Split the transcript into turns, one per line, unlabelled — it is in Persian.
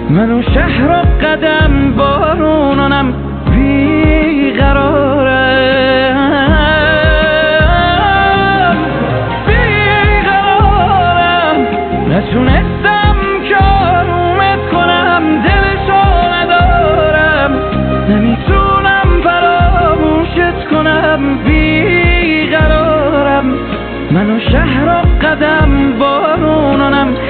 منو شهر و قدم بارونانم بیقرارم نتونستم کارومت کنم دلشو ندارم نمیتونم فراموشت کنم بیقرارم منو شهر و قدم بارونانم